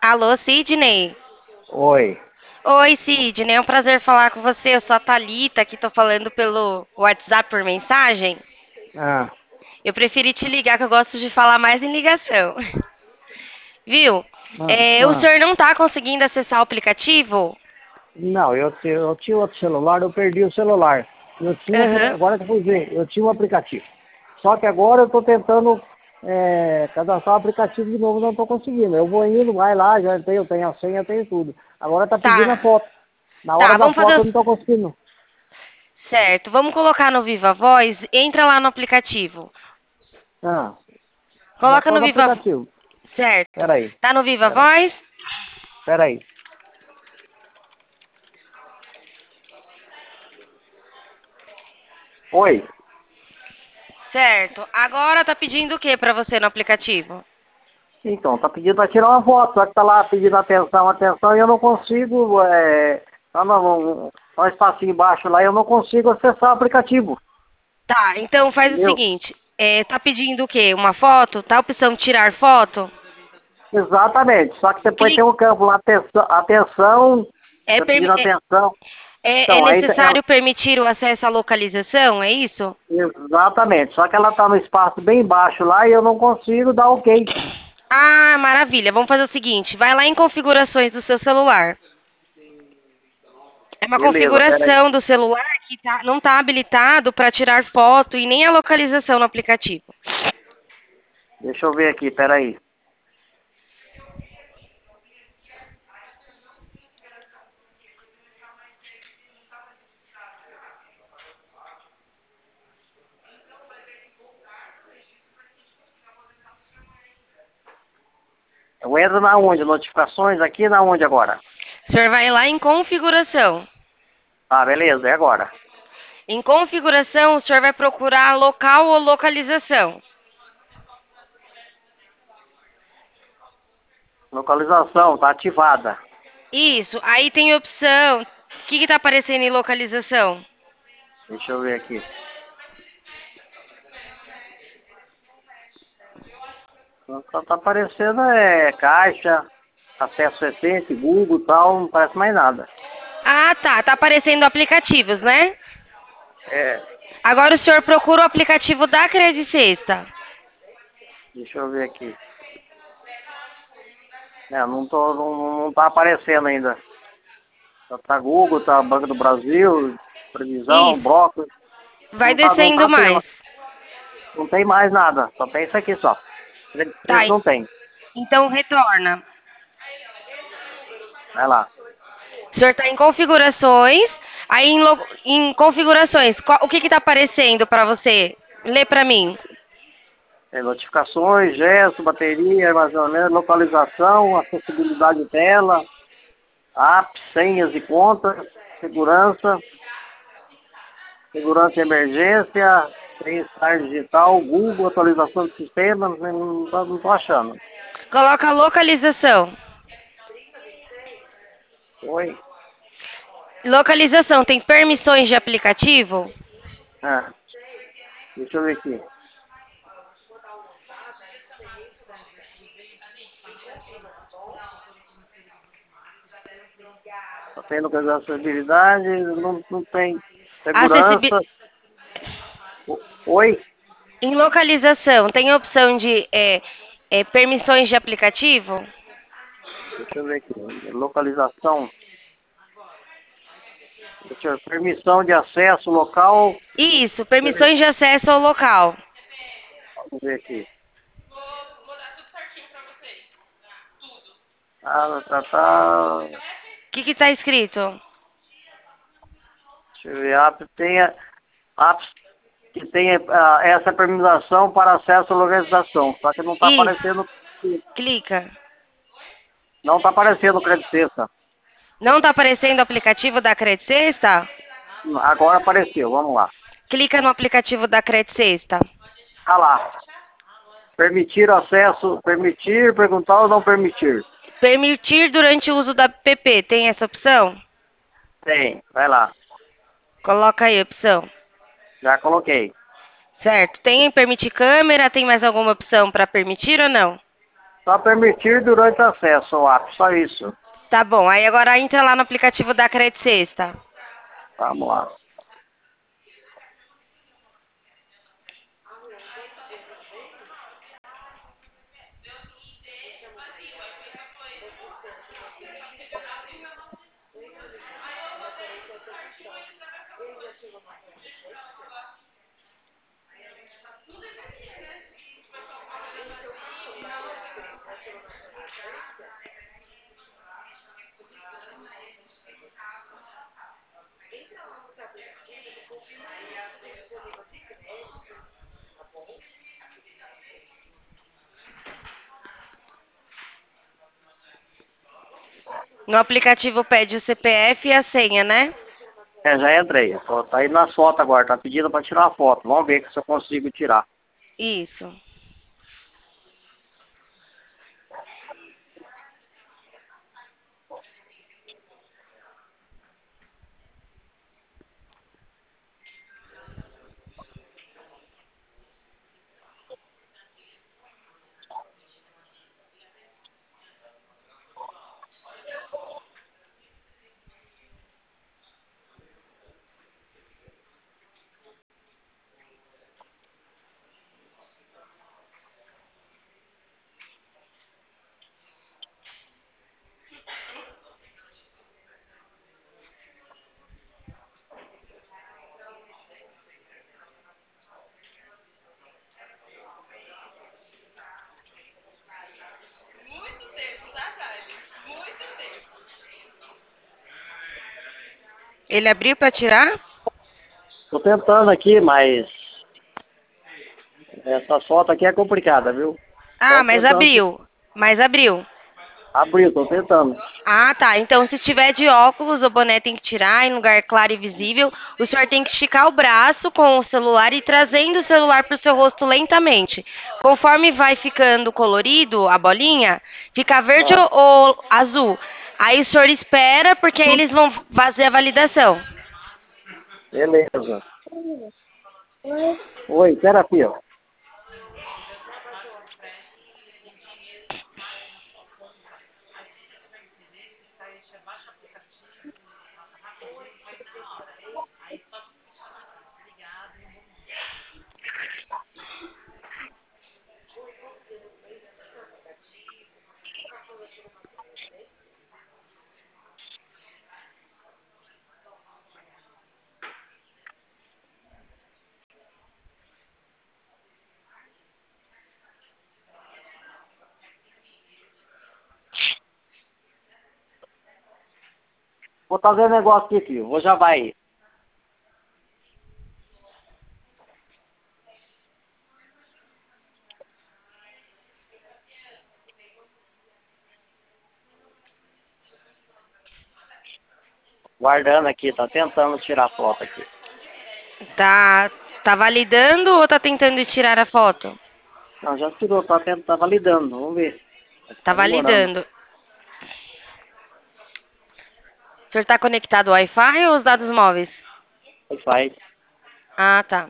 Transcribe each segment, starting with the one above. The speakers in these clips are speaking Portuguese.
Alô, Sidney? Oi. Oi, Sidney, é um prazer falar com você. Eu sou a Thalita, que tô falando pelo WhatsApp por mensagem. Ah, Eu preferi te ligar, que eu gosto de falar mais em ligação. Viu? ah, O ah. senhor não tá conseguindo acessar o aplicativo? Não, eu tinha outro celular, eu perdi o celular. Eu tinha, Aham. agora que eu fui ver, eu tinha um aplicativo. Só que agora eu estou tentando cadastrar o aplicativo de novo, não estou conseguindo. Eu vou indo, vai lá, eu tenho a senha, eu tenho tudo. Agora está pedindo a Tá. foto. Na hora Tá, da vamos fazer foto eu não o... estou conseguindo. Certo, vamos colocar no Viva Voz. Entra lá no aplicativo. Ah, já Coloca estou no no Viva... aplicativo. Certo. Peraí, Tá no Viva peraí, Voz? peraí. Oi. Certo. Agora tá pedindo o que pra você no aplicativo? Então, tá pedindo para tirar uma foto, só que tá lá pedindo atenção, atenção, e eu não consigo, tá no espacinho embaixo lá, eu não consigo acessar o aplicativo, Tá, então faz o entendeu? seguinte, tá pedindo o quê? Uma foto? Tá a opção tirar foto? Exatamente, só que depois tem Clique, um campo lá, atenção, é, tá pedindo atenção. é Então, necessário permitir o acesso à localização, é isso? exatamente, só que ela tá no espaço bem baixo lá e eu não consigo dar ok. Ah, maravilha. Vamos fazer o seguinte, vai lá em configurações do seu celular. É uma Beleza, peraí, configuração do celular que não está habilitado para tirar foto e nem a localização no aplicativo. deixa eu ver aqui, peraí. Eu entro na onde? Notificações aqui, na onde agora? O senhor vai lá em configuração. Ah, beleza, é agora. Em configuração, o senhor vai procurar local ou localização. Localização, tá ativada. Isso, aí tem opção. O que está aparecendo em localização? Deixa eu ver aqui. Tá aparecendo caixa, acesso recente, Google e tal, não parece mais nada. Ah, tá. Tá aparecendo aplicativos, né? É, Agora o senhor procura o aplicativo da Credit Sexta. deixa eu ver aqui. Não tá aparecendo ainda. Tá Google, tá Banco do Brasil, previsão, Isso. brócolis. Vai Não descendo tá tendo. mais. Não tem mais nada. Só tem isso aqui só. Tá. Preço não tem. Então retorna. Vai lá. O senhor está em configurações. Aí em configurações, o que está aparecendo para você? Lê para mim. Tem notificações, gesto, bateria, armazenamento, localização, acessibilidade de tela, apps, senhas e contas, segurança, segurança e emergência, bem-estar digital, Google, atualização do sistema, não tô achando. Coloca localização. Oi? Localização tem permissões de aplicativo? Ah, deixa eu ver aqui. Tá tem localização de acessibilidade, não tem Acessibi segurança. Oi? Em localização, tem a opção de permissões de aplicativo? Deixa eu ver aqui. Localização. Deixa eu ver. Permissão de acesso local. Isso, permissões de acesso ao local. Vamos ver aqui. Tá. O que está escrito? Deixa eu ver. Apps que tenha essa permissão para acesso à localização. Só que não está Isso, aparecendo. clica. Não está aparecendo o crédito sexta. Não está aparecendo o aplicativo da Credit Sexta? Agora apareceu. Vamos lá. Clica no aplicativo da Credit Sexta. Ah lá. Permitir acesso. Permitir, perguntar ou não permitir. Permitir durante o uso da app, tem essa opção? Tem. Vai lá. Coloca aí a opção. Já coloquei. Certo. Tem permitir câmera? Tem mais alguma opção para permitir ou não? Só permitir durante o acesso ao app, só isso. Tá bom, aí agora entra lá no aplicativo da Credit Sexta. Vamos lá. No aplicativo pede o CPF e a senha, né? Já entrei. Tá aí nas fotos agora, tá pedindo para tirar a foto. Vamos ver se eu consigo tirar. Isso. Ele abriu para tirar? Tô tentando aqui, mas essa foto aqui é complicada, viu? Ah, Tô mas tentando. abriu. Mas abriu. Abriu, tô tentando. Ah, tá. Então, se tiver de óculos, o boné tem que tirar em lugar claro e visível. O senhor tem que esticar o braço com o celular e trazendo o celular para o seu rosto lentamente. Conforme vai ficando colorido a bolinha, fica verde Ah, ou azul. Aí o senhor espera, porque aí eles vão fazer a validação. beleza. Oi, terapia. Vou fazer um negócio aqui, filho. Vou já vai. Guardando aqui, tá tentando tirar foto aqui. Tá validando ou tá tentando tirar a foto? Não, já tirou, tá validando. Vamos ver. Tá Tá demorando. validando. O senhor tá conectado ao Wi-Fi ou os dados móveis? Aí faz. Ah, tá.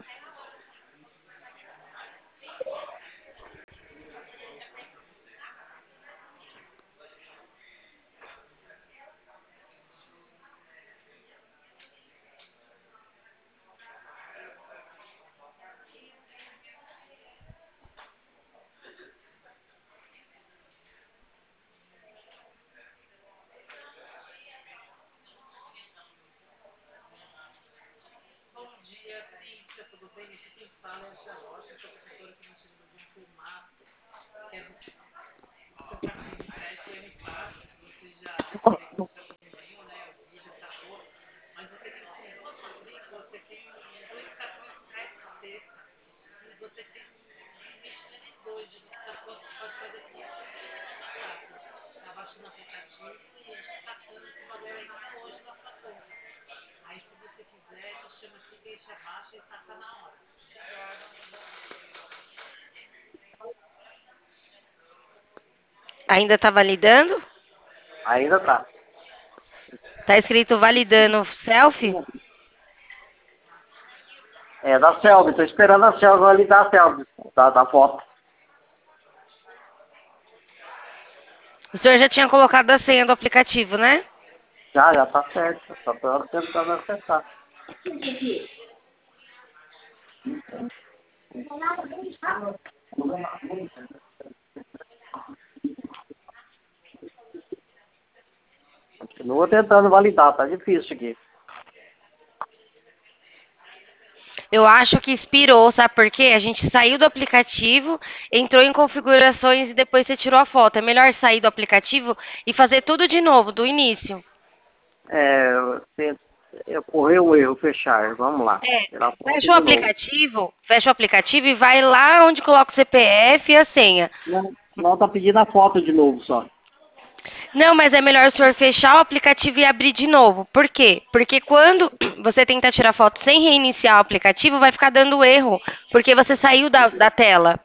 Ainda tá validando? Ainda tá. Tá escrito validando selfie? É da selfie, tô esperando a selfie validar a selfie da foto. O senhor já tinha colocado a senha do aplicativo, né? Já tá certo. Só tô tentando acertar. Continua tentando validar, tá difícil aqui. Eu acho que expirou, sabe por quê? A gente saiu do aplicativo, entrou em configurações e depois você tirou a foto. É melhor sair do aplicativo e fazer tudo de novo, do início. É, ocorreu o erro, fechar. Vamos lá. É, Tirar foto de novo. fecha o aplicativo e vai lá onde coloca o CPF e a senha. Não tá pedindo a foto de novo só. Não, mas é melhor o senhor fechar o aplicativo e abrir de novo. Por quê? Porque quando você tenta tirar foto sem reiniciar o aplicativo, vai ficar dando erro, porque você saiu da tela.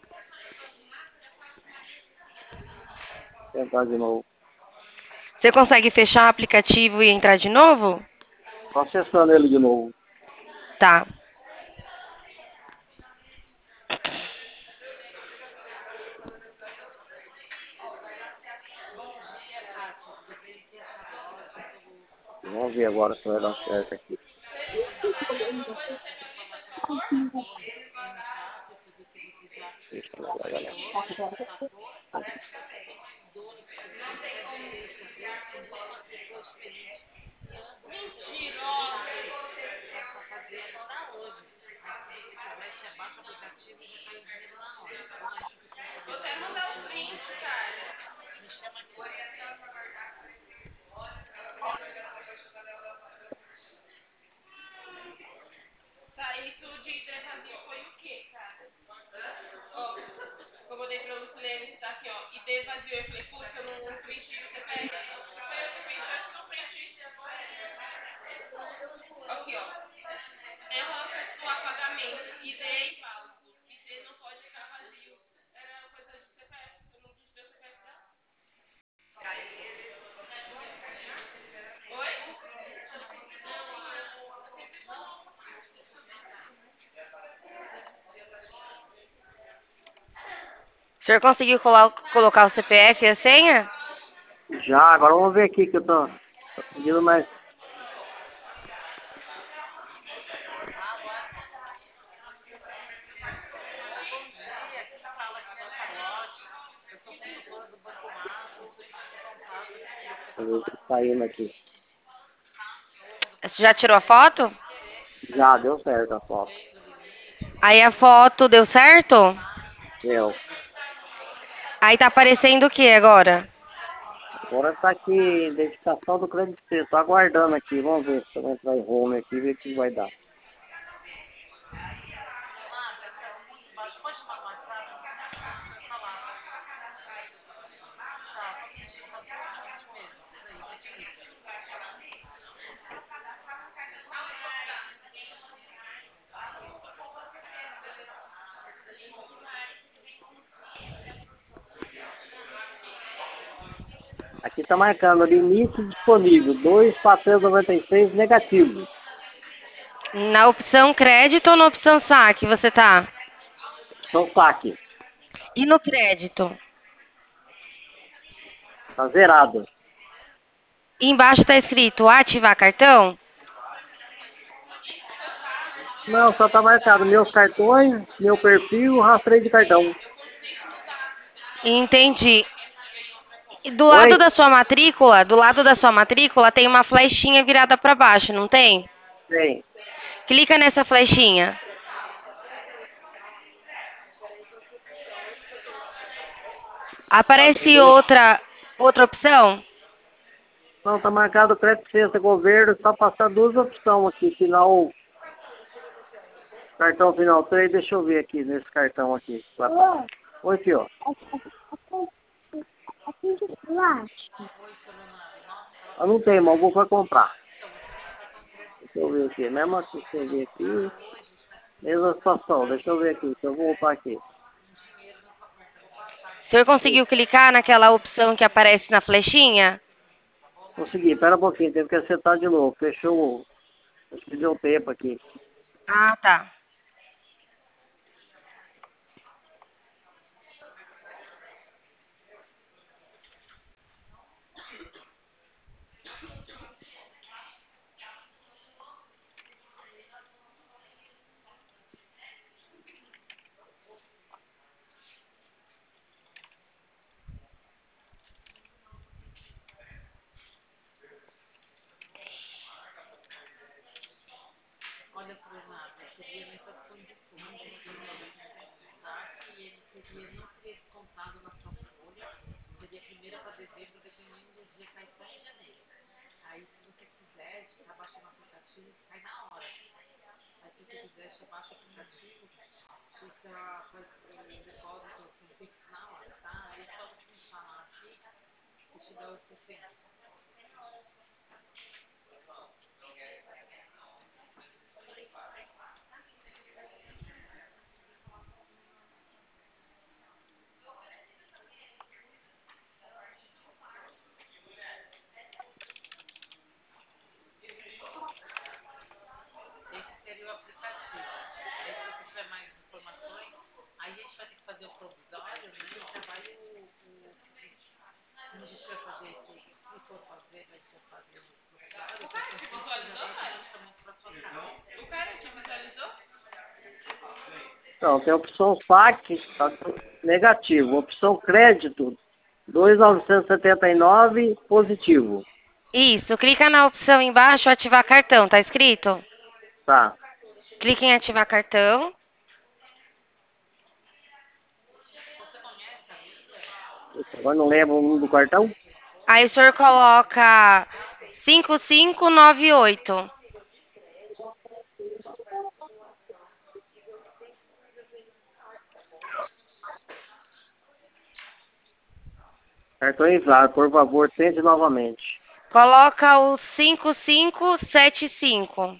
Tentar de novo. Você consegue fechar o aplicativo e entrar de novo? Tô acessando ele de novo. Tá. Vamos ver agora se vai dar certo aqui. Deixa eu ver, galera. O senhor conseguiu colocar o CPF e a senha? Já, agora vamos ver aqui que eu tô pedindo mais. Deixa eu ver se tá saindo aqui. Você já tirou a foto? Já, deu certo a foto. Aí a foto deu certo? Deu. Aí tá aparecendo o que agora? Agora tá aqui, identificação do crédito C. Tô aguardando aqui. Vamos ver se eu entrar em home aqui e ver o que vai dar. Aqui tá marcando limite disponível, 2.496 negativo. Na opção crédito ou na opção saque você tá? São saque. E no crédito? Tá zerado. E embaixo tá escrito ativar cartão? Não, só tá marcado meus cartões, meu perfil, rastreio de cartão. Entendi. E Oi? do lado da sua matrícula tem uma flechinha virada para baixo, não tem? Tem. Clica nessa flechinha. Aparece outra opção? Não, tá marcado crédito ciência governo, só passar duas opções aqui, final, cartão final 3, deixa eu ver aqui nesse cartão aqui. Oi, tio. Eu não tenho, mas eu vou pra comprar. Deixa eu ver aqui, mesmo assim, deixa eu ver aqui, mesma situação, deixa eu ver aqui, deixa eu voltar aqui. O senhor conseguiu clicar naquela opção que aparece na flechinha? Consegui, pera um pouquinho, teve que acertar de novo, fechou, acho que deu tempo aqui. Ah, tá. Então, tem a opção saque, tá negativo. Opção crédito, 2.979 positivo. Isso, clica na opção embaixo, ativar cartão, tá escrito? Tá. Clique em ativar cartão. Agora não lembro o número do cartão? Aí o senhor coloca 5598. Cartão enviado, por favor, tente novamente. Coloca o 5575.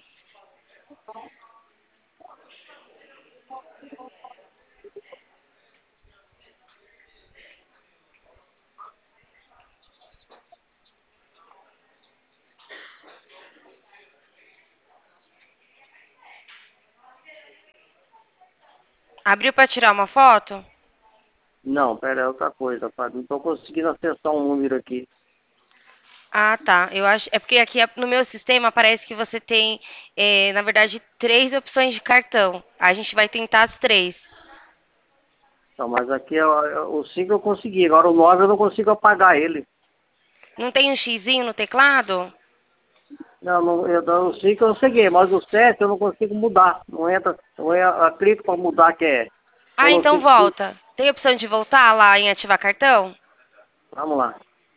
Abriu para tirar uma foto? Não, pera, é outra coisa, Fábio. Não estou conseguindo acessar um número aqui. Ah, tá. Eu acho. É porque aqui no meu sistema parece que você tem, na verdade, três opções de cartão. A gente vai tentar as três. Então, mas aqui o 5 eu consegui, agora o 9 eu não consigo apagar ele. Não tem um xizinho no teclado? Não, o 5 eu consegui, mas o 7 eu não consigo mudar. Não entra, eu clico para mudar, que é. Ah, então Coloquei. volta. Tem opção de voltar lá em ativar cartão? Vamos lá.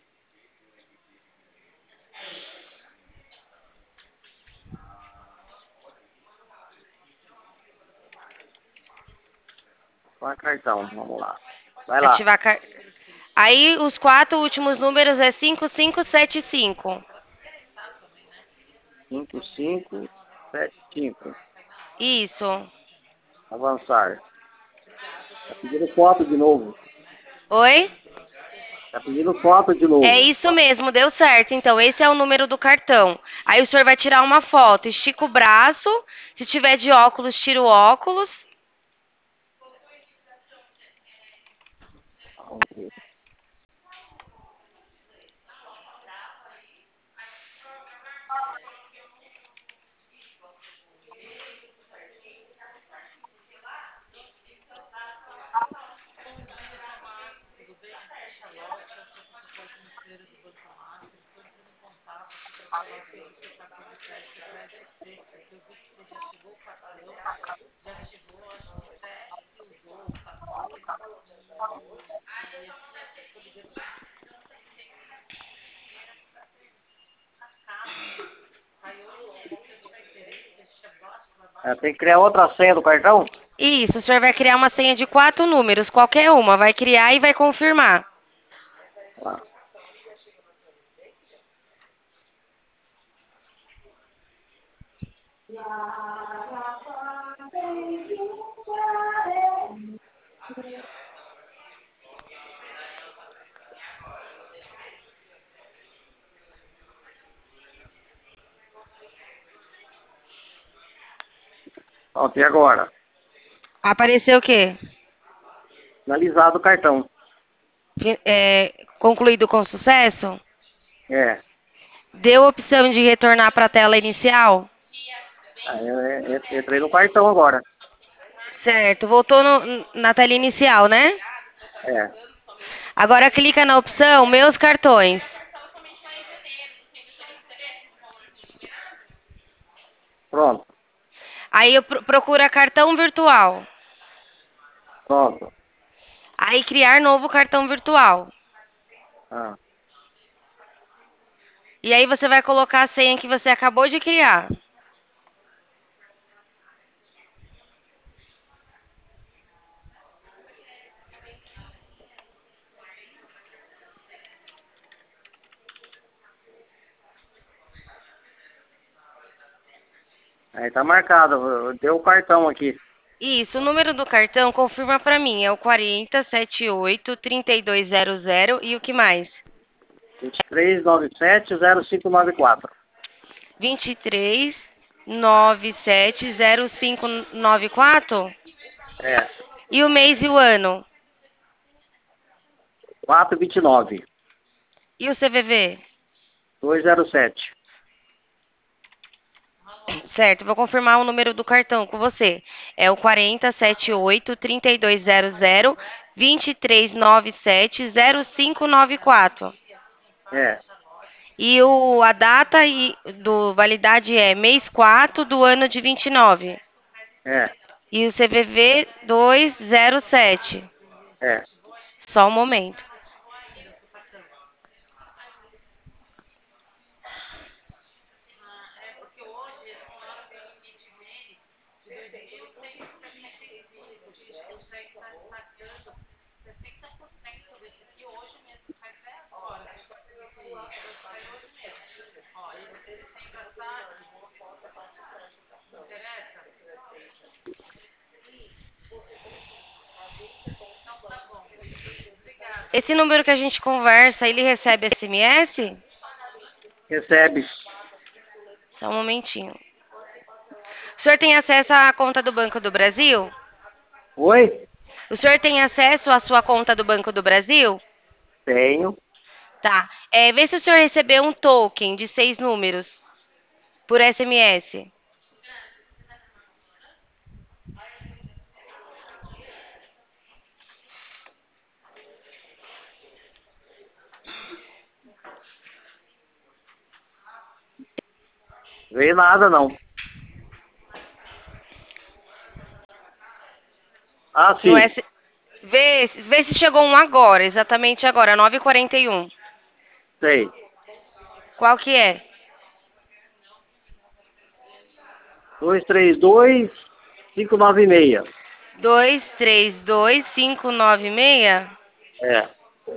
Qual cartão? Vamos lá. Vai lá. Ativar car... Aí os quatro últimos números é 5575. 5575. Isso. Avançar. Tá pedindo foto de novo. Oi? Tá pedindo foto de É novo. isso mesmo, deu certo. Então, esse é o número do cartão. Aí o senhor vai tirar uma foto, estica o braço. Se tiver de óculos, tira o óculos. Tem que criar outra senha do cartão? Isso, o senhor vai criar uma senha de quatro números, qualquer uma. Vai criar e vai confirmar. Tá. Pronto, e agora? Apareceu o quê? Finalizado o cartão. Concluído com sucesso? É. Deu opção de retornar para a tela inicial? Aí eu entrei no cartão agora. Certo, voltou na tela inicial, né? É. Agora clica na opção Meus cartões. Pronto. Aí eu procura cartão virtual. Pronto. Aí criar novo cartão virtual. Ah. E aí você vai colocar a senha que você acabou de criar. Aí tá marcado. Deu o cartão aqui. Isso, o número do cartão confirma pra mim, é o 4078-3200 e o que mais? 2397-0594. 23970594. É. E o mês e o ano? 429. E o CVV? 207. Certo, vou confirmar o número do cartão com você. É o 4078-3200 2397-0594. É. E a data do validade é mês 4 do ano de 29. É. E o CVV 207. É. Só um momento. Esse número que a gente conversa, ele recebe SMS? Recebe. Só um momentinho. O senhor tem acesso à conta do Banco do Brasil? Oi? O senhor tem acesso à sua conta do Banco do Brasil? Tenho. Tá. Vê se o senhor recebeu um token de 6 números por SMS. Veio nada, não. Ah, No sim. S... vê se chegou um agora, exatamente agora, 9h41. Sei. Qual que é? 232-596. 232596. É.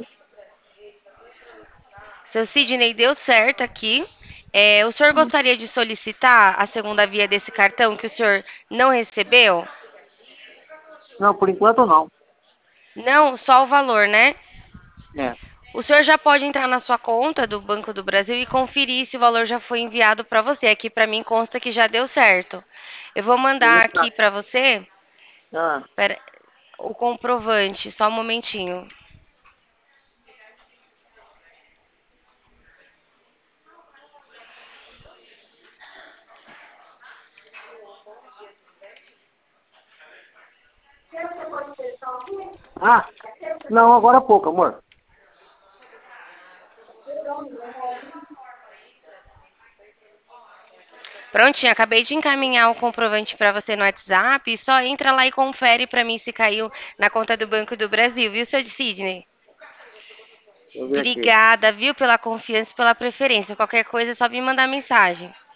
Seu Sidney, deu certo aqui. O senhor gostaria de solicitar a segunda via desse cartão que o senhor não recebeu? Não, por enquanto não. Não, só o valor, né? É. O senhor já pode entrar na sua conta do Banco do Brasil e conferir se o valor já foi enviado para você. Aqui para mim consta que já deu certo. Eu vou mandar aqui para você, Ah, pera, o comprovante, só um momentinho. ah, não, agora há pouco, amor. Prontinho, acabei de encaminhar o comprovante para você no WhatsApp. Só entra lá e confere para mim se caiu na conta do Banco do Brasil, viu, seu Sidney? Deixa eu ver aqui. Obrigada, viu, pela confiança e pela preferência. Qualquer coisa é só me mandar mensagem.